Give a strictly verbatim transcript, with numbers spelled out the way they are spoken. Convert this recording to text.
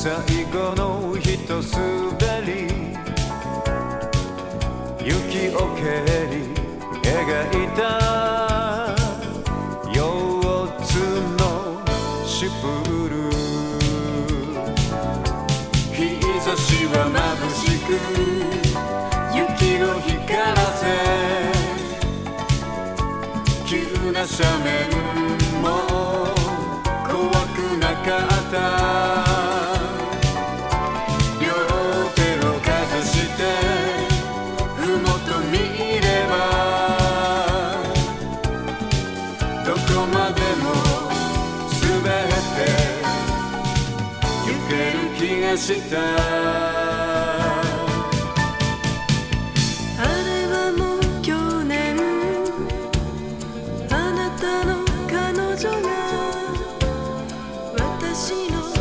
最後のひと滑り雪を蹴り描いたよっつのシュプール日差しは眩しく雪を光らせ急な斜面も怖くなかった両手をかざしてふもと見ればどこまでも滑って行ける気がした私の